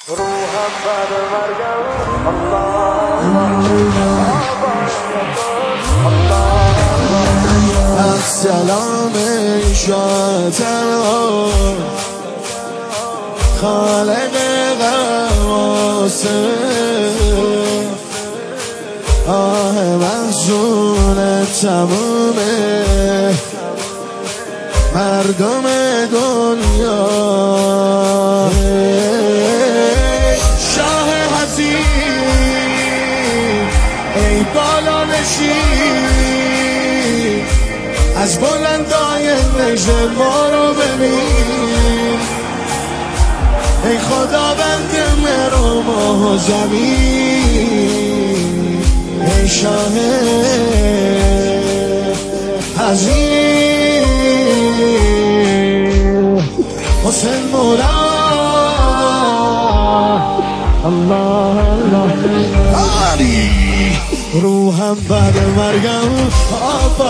روحم بر مرگم الله السلام شاتر خالق غواسه آه محزون تموم مردم دنیا شاه حسین ای بالا نشین از بلندای نژد ما رو ببین ای خداوند مهر و ماه و زمین ای شاه حسین حسین مولا الله الله روحم بعد مرگم